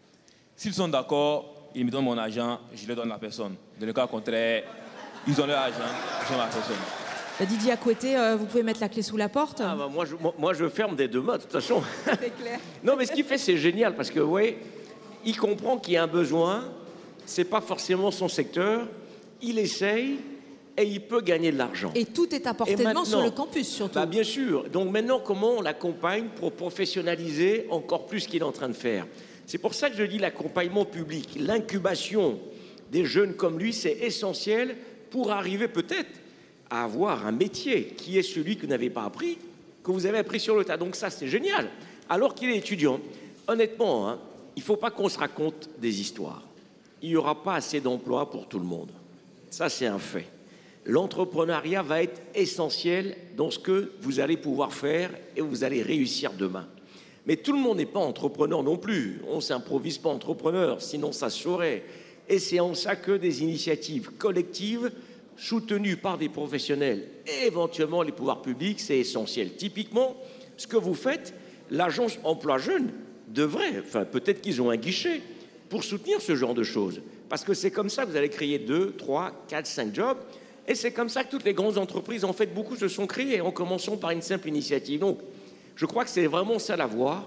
S'ils sont d'accord, ils me donnent mon argent, je le donne à la personne. Dans le cas contraire, ils ont leur argent, je donne à la personne. Didier Akoueté, vous pouvez mettre la clé sous la porte? Moi, je ferme des deux mains, de toute façon. C'est clair. Non, mais ce qu'il fait, c'est génial, parce que, oui, il comprend qu'il y a un besoin, c'est pas forcément son secteur, il essaye, et il peut gagner de l'argent. Et tout est à portée de main sur le campus, surtout. Bien sûr. Donc maintenant, comment on l'accompagne pour professionnaliser encore plus ce qu'il est en train de faire? C'est pour ça que je dis l'accompagnement public, l'incubation des jeunes comme lui, c'est essentiel pour arriver peut-être à avoir un métier qui est celui que vous n'avez pas appris, que vous avez appris sur le tas. Donc ça, c'est génial. Alors qu'il est étudiant, honnêtement, il ne faut pas qu'on se raconte des histoires. Il n'y aura pas assez d'emplois pour tout le monde. Ça, c'est un fait. L'entrepreneuriat va être essentiel dans ce que vous allez pouvoir faire et vous allez réussir demain. Mais tout le monde n'est pas entrepreneur non plus. On ne s'improvise pas entrepreneur, sinon ça se saurait. Et c'est en ça que des initiatives collectives soutenues par des professionnels et éventuellement les pouvoirs publics, c'est essentiel. Typiquement, ce que vous faites, l'agence Emploi Jeunes devrait, peut-être qu'ils ont un guichet pour soutenir ce genre de choses. Parce que c'est comme ça que vous allez créer 2, 3, 4, 5 jobs. Et c'est comme ça que toutes les grandes entreprises, en fait, beaucoup se sont créées, en commençant par une simple initiative. Donc, je crois que c'est vraiment ça la voie.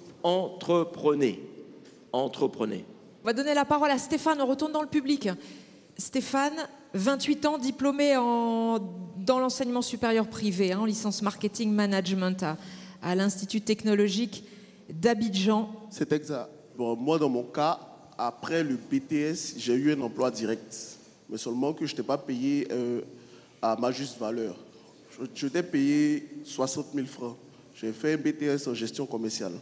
Entreprenez. Entreprenez. On va donner la parole à Stéphane, on retourne dans le public. Stéphane, 28 ans, diplômé dans l'enseignement supérieur privé, en licence marketing management à l'Institut technologique d'Abidjan. C'est exact. Bon, moi, dans mon cas, après le BTS, j'ai eu un emploi direct. Mais seulement que je n'étais pas payé à ma juste valeur. Je t'ai payé 60 000 francs. J'ai fait un BTS en gestion commerciale.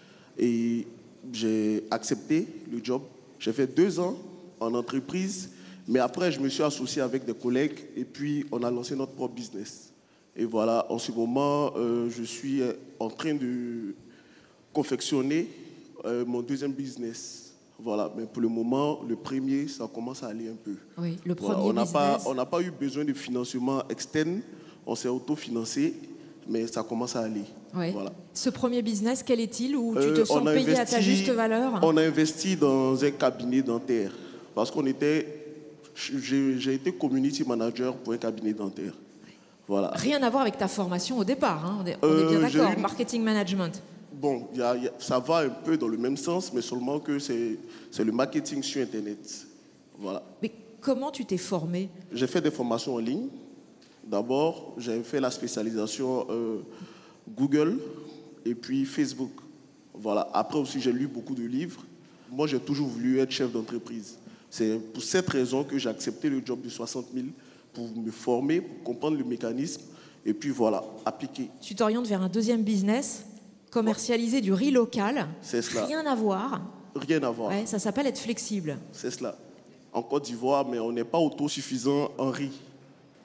Et j'ai accepté le job. J'ai fait 2 ans en entreprise. Mais après, je me suis associé avec des collègues et puis on a lancé notre propre business. Et voilà, en ce moment, je suis en train de confectionner mon deuxième business. Voilà, mais pour le moment, le premier, ça commence à aller un peu. Oui, le premier voilà, business. on n'a pas eu besoin de financement externe, on s'est autofinancé, mais ça commence à aller. Oui. Voilà. Ce premier business, quel est-il, où tu te sens payé à ta juste valeur? On a investi dans un cabinet dentaire, parce j'ai été community manager pour un cabinet dentaire. Voilà. Rien à voir avec ta formation au départ, hein. On est bien d'accord, marketing management. Bon, ça va un peu dans le même sens, mais seulement que c'est le marketing sur Internet. Voilà. Mais comment tu t'es formé? J'ai fait des formations en ligne. D'abord, j'ai fait la spécialisation Google et puis Facebook. Voilà. Après aussi, j'ai lu beaucoup de livres. Moi, j'ai toujours voulu être chef d'entreprise. C'est pour cette raison que j'ai accepté le job de 60 000 pour me former, pour comprendre le mécanisme et puis voilà, appliquer. Tu t'orientes vers un deuxième business, commercialiser du riz local. C'est cela. Rien à voir. Rien à voir. Ouais, ça s'appelle être flexible. C'est cela. En Côte d'Ivoire, mais on n'est pas autosuffisant en riz.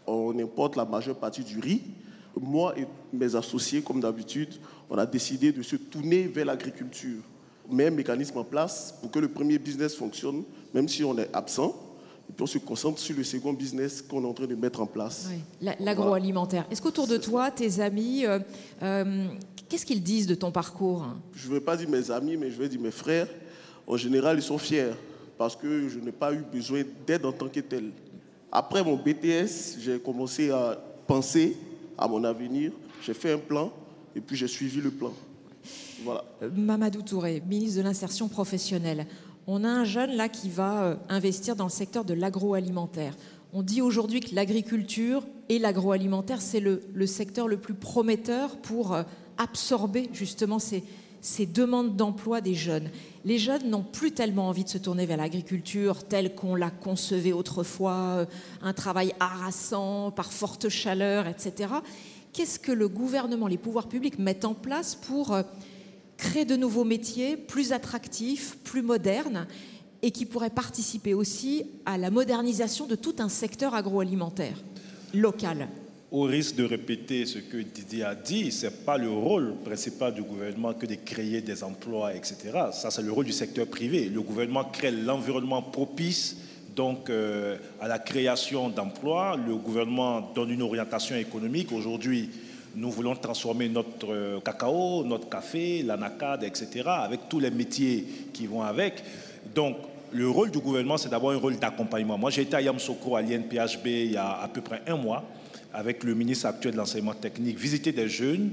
on importe la majeure partie du riz. Moi et mes associés, comme d'habitude, on a décidé de se tourner vers l'agriculture. On met un mécanisme en place pour que le premier business fonctionne, même si on est absent. Et puis on se concentre sur le second business qu'on est en train de mettre en place. Oui, l'agroalimentaire. Est-ce qu'autour de toi, tes amis, qu'est-ce qu'ils disent de ton parcours? Je ne veux pas dire mes amis, mais je vais dire mes frères. En général, ils sont fiers parce que je n'ai pas eu besoin d'aide en tant que tel. Après mon BTS, j'ai commencé à penser à mon avenir. J'ai fait un plan et puis j'ai suivi le plan. Voilà. Mamadou Touré, ministre de l'Insertion professionnelle. On a un jeune là qui va investir dans le secteur de l'agroalimentaire. On dit aujourd'hui que l'agriculture et l'agroalimentaire, c'est le secteur le plus prometteur pour absorber justement ces demandes d'emploi des jeunes. Les jeunes n'ont plus tellement envie de se tourner vers l'agriculture telle qu'on la concevait autrefois, un travail harassant, par forte chaleur, etc. Qu'est-ce que le gouvernement, les pouvoirs publics mettent en place pour créer de nouveaux métiers plus attractifs, plus modernes et qui pourraient participer aussi à la modernisation de tout un secteur agroalimentaire local? Au risque de répéter ce que Didier a dit, ce n'est pas le rôle principal du gouvernement que de créer des emplois, etc. Ça, c'est le rôle du secteur privé. Le gouvernement crée l'environnement propice donc, à la création d'emplois. Le gouvernement donne une orientation économique. Aujourd'hui, nous voulons transformer notre cacao, notre café, l'anacade, etc., avec tous les métiers qui vont avec. Donc, le rôle du gouvernement, c'est d'abord un rôle d'accompagnement. Moi, j'ai été à Yamoussoukro, à l'INPHB, il y a à peu près un mois, avec le ministre actuel de l'enseignement technique, visiter des jeunes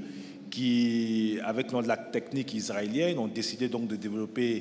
qui, avec la technique israélienne, ont décidé donc de développer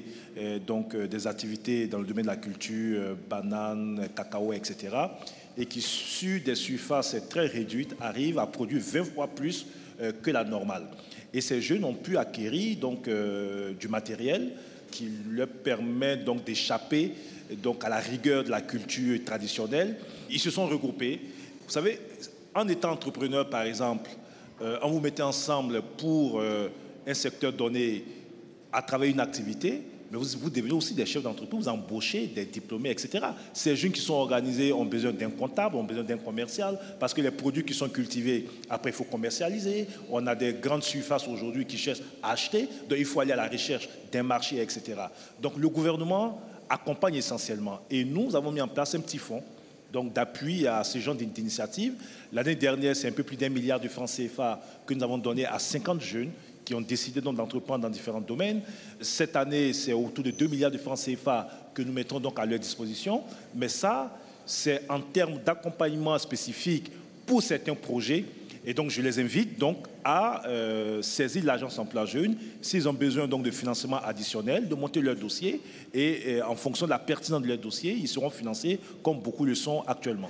des activités dans le domaine de la culture, bananes, cacao, etc., et qui, sur des surfaces très réduites, arrivent à produire 20 fois plus que la normale. Et ces jeunes ont pu acquérir donc, du matériel qui leur permet donc d'échapper donc, à la rigueur de la culture traditionnelle. Ils se sont regroupés. Vous savez, en étant entrepreneur, par exemple, en vous mettant ensemble pour un secteur donné à travailler une activité, mais vous devenez aussi des chefs d'entreprise, vous embauchez des diplômés, etc. Ces jeunes qui sont organisés ont besoin d'un comptable, ont besoin d'un commercial, parce que les produits qui sont cultivés, après, il faut commercialiser. On a des grandes surfaces aujourd'hui qui cherchent à acheter, donc il faut aller à la recherche d'un marché, etc. Donc le gouvernement accompagne essentiellement. Et nous avons mis en place un petit fonds donc d'appui à ce genre d'initiatives. L'année dernière, c'est un peu plus d'1 milliard de francs CFA que nous avons donné à 50 jeunes qui ont décidé donc d'entreprendre dans différents domaines. Cette année, c'est autour de 2 milliards de francs CFA que nous mettons donc à leur disposition. Mais ça, c'est en termes d'accompagnement spécifique pour certains projets. Et donc, je les invite donc à saisir l'agence Emploi Jeunes s'ils ont besoin donc de financement additionnel, de monter leur dossier. Et en fonction de la pertinence de leur dossier, ils seront financés comme beaucoup le sont actuellement.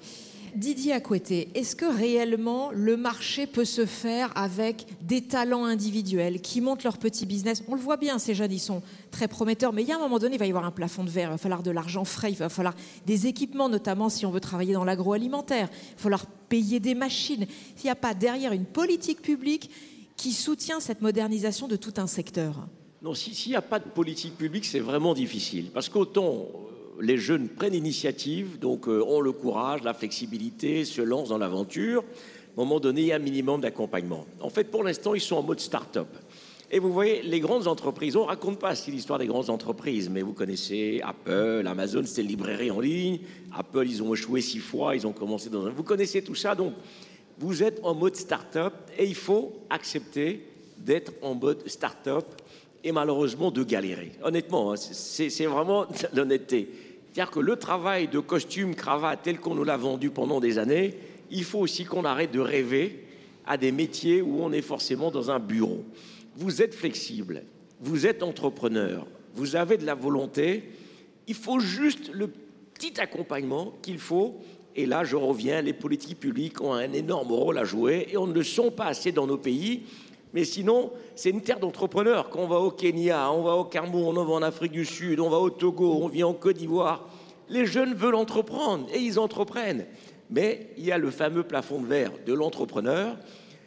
Didier Akoueté, est-ce que réellement le marché peut se faire avec des talents individuels qui montent leur petit business? On le voit bien, ces jeunes, ils sont très prometteurs, mais il y a un moment donné, il va y avoir un plafond de verre, il va falloir de l'argent frais, il va falloir des équipements, notamment si on veut travailler dans l'agroalimentaire, il va falloir payer des machines. S'il n'y a pas derrière une politique publique qui soutient cette modernisation de tout un secteur? Non, s'il n'y a pas de politique publique, c'est vraiment difficile, parce qu'autant les jeunes prennent l'initiative, donc ont le courage, la flexibilité, se lancent dans l'aventure. À un moment donné, il y a un minimum d'accompagnement. En fait, pour l'instant, ils sont en mode start-up. Et vous voyez, les grandes entreprises, on ne raconte pas assez l'histoire des grandes entreprises, mais vous connaissez Apple, Amazon, c'était une librairie en ligne. Apple, ils ont échoué 6 fois, ils ont commencé dans un... Vous connaissez tout ça, donc vous êtes en mode start-up et il faut accepter d'être en mode start-up et malheureusement de galérer. Honnêtement, c'est vraiment l'honnêteté. C'est-à-dire que le travail de costume, cravate, tel qu'on nous l'a vendu pendant des années, il faut aussi qu'on arrête de rêver à des métiers où on est forcément dans un bureau. Vous êtes flexible, vous êtes entrepreneur, vous avez de la volonté, il faut juste le petit accompagnement qu'il faut. Et là, je reviens, les politiques publiques ont un énorme rôle à jouer et on ne le sont pas assez dans nos pays. Mais sinon, c'est une terre d'entrepreneurs. Quand on va au Kenya, on va au Cameroun, on va en Afrique du Sud, on va au Togo, on vient en Côte d'Ivoire. Les jeunes veulent entreprendre et ils entreprennent. Mais il y a le fameux plafond de verre de l'entrepreneur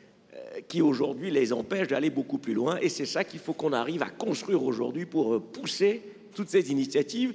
qui aujourd'hui les empêche d'aller beaucoup plus loin. Et c'est ça qu'il faut qu'on arrive à construire aujourd'hui pour pousser toutes ces initiatives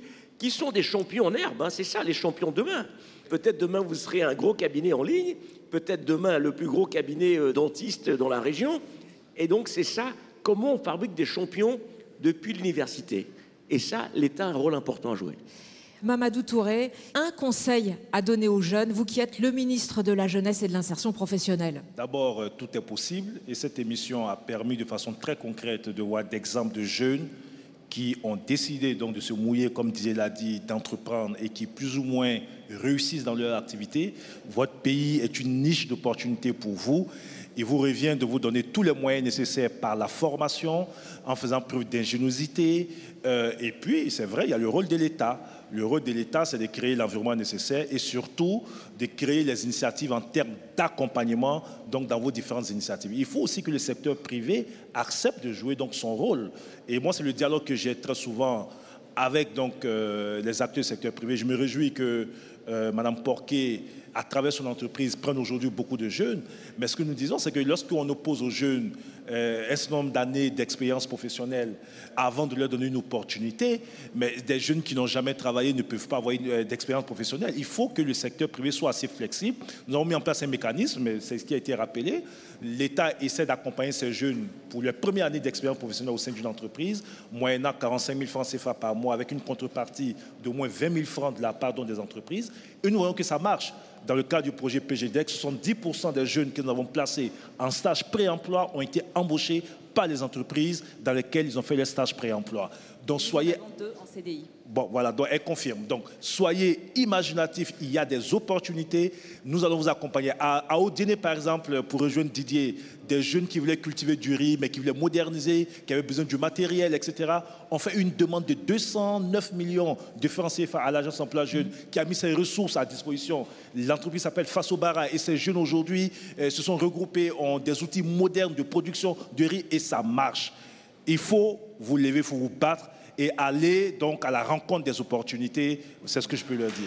qui sont des champions en herbe. Hein, c'est ça, les champions demain. Peut-être demain, vous serez un gros cabinet en ligne. Peut-être demain, le plus gros cabinet dentiste dans la région. Et donc, c'est ça, comment on fabrique des champions depuis l'université. Et ça, l'État a un rôle important à jouer. Mamadou Touré, un conseil à donner aux jeunes, vous qui êtes le ministre de la Jeunesse et de l'Insertion professionnelle. D'abord, tout est possible et cette émission a permis de façon très concrète de voir d'exemples de jeunes qui ont décidé donc de se mouiller, comme disait l'a dit, d'entreprendre et qui plus ou moins réussissent dans leur activité. Votre pays est une niche d'opportunités pour vous. Il vous revient de vous donner tous les moyens nécessaires par la formation, en faisant preuve d'ingéniosité. Et puis, c'est vrai, il y a le rôle de l'État. Le rôle de l'État, c'est de créer l'environnement nécessaire et surtout de créer les initiatives en termes d'accompagnement donc dans vos différentes initiatives. Il faut aussi que le secteur privé accepte de jouer donc son rôle. Et moi, c'est le dialogue que j'ai très souvent avec donc, les acteurs du secteur privé. Je me réjouis que Mme Porquet, à travers son entreprise, prenne aujourd'hui beaucoup de jeunes. Mais ce que nous disons, c'est que lorsqu'on oppose aux jeunes un certain nombre d'années d'expérience professionnelle avant de leur donner une opportunité, mais des jeunes qui n'ont jamais travaillé ne peuvent pas avoir d'expérience professionnelle. Il faut que le secteur privé soit assez flexible. Nous avons mis en place un mécanisme, c'est ce qui a été rappelé. L'État essaie d'accompagner ces jeunes pour leur première année d'expérience professionnelle au sein d'une entreprise, moyennant 45 000 francs CFA par mois, avec une contrepartie d'au moins 20 000 francs de la part des entreprises. Et nous voyons que ça marche. Dans le cadre du projet PGDEX, 70% des jeunes que nous avons placés en stage pré-emploi ont été embauchés par les entreprises dans lesquelles ils ont fait les stages pré-emploi. Donc soyez... Deux en CDI. Bon, voilà, donc elle confirme. Donc, soyez imaginatifs, il y a des opportunités. Nous allons vous accompagner. À Haut-Dîner, par exemple, pour rejoindre Didier, des jeunes qui voulaient cultiver du riz, mais qui voulaient moderniser, qui avaient besoin du matériel, etc. On fait une demande de 209 millions de francs CFA à l'Agence Emploi Jeunes, qui a mis ses ressources à disposition. L'entreprise s'appelle Fasobara, et ces jeunes aujourd'hui se sont regroupés, ont des outils modernes de production de riz, et ça marche. Il faut vous lever, il faut vous battre, et aller donc à la rencontre des opportunités, c'est ce que je peux leur dire.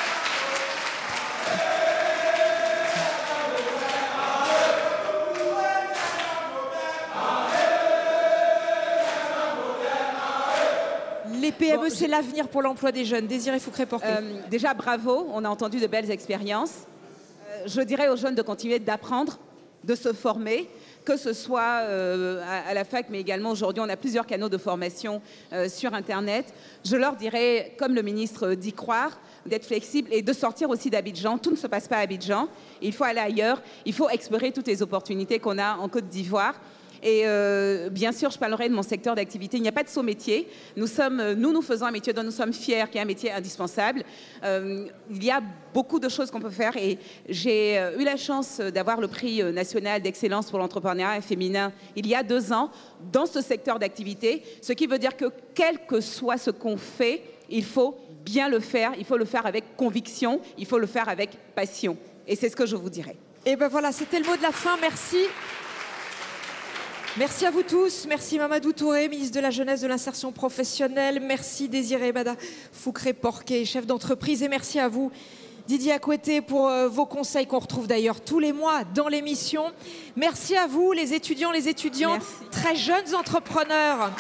Les PME, c'est l'avenir pour l'emploi des jeunes. Désiré Foucret-Porquet. Déjà, bravo, on a entendu de belles expériences. Je dirais aux jeunes de continuer d'apprendre, de se former, que ce soit à la fac, mais également aujourd'hui, on a plusieurs canaux de formation sur Internet. Je leur dirais, comme le ministre d'y croire, d'être flexible et de sortir aussi d'Abidjan. Tout ne se passe pas à Abidjan. Il faut aller ailleurs. Il faut explorer toutes les opportunités qu'on a en Côte d'Ivoire. Et bien sûr, je parlerai de mon secteur d'activité. Il n'y a pas de saut métier. Nous faisons un métier dont nous sommes fiers, qui est un métier indispensable. Il y a beaucoup de choses qu'on peut faire. Et j'ai eu la chance d'avoir le prix national d'excellence pour l'entrepreneuriat féminin il y a 2 ans dans ce secteur d'activité. Ce qui veut dire que quel que soit ce qu'on fait, il faut bien le faire. Il faut le faire avec conviction. Il faut le faire avec passion. Et c'est ce que je vous dirais. Et ben voilà, c'était le mot de la fin. Merci. Merci à vous tous. Merci Mamadou Touré, ministre de la Jeunesse, de l'Insertion professionnelle. Merci Désiré Bada Foucret-Porquet, chef d'entreprise. Et merci à vous, Didier Akoueté, pour vos conseils qu'on retrouve d'ailleurs tous les mois dans l'émission. Merci à vous, les étudiants, les étudiantes, très jeunes entrepreneurs.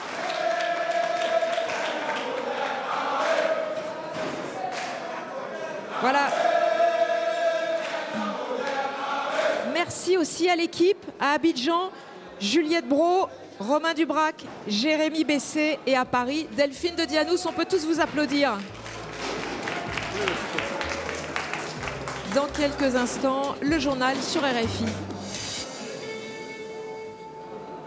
Voilà. Merci aussi à l'équipe, à Abidjan, Juliette Brault, Romain Dubrac, Jérémy Bessé et à Paris, Delphine de Dianous. On peut tous vous applaudir. Dans quelques instants, le journal sur RFI.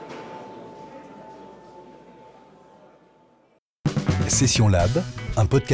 Session Lab, un podcast.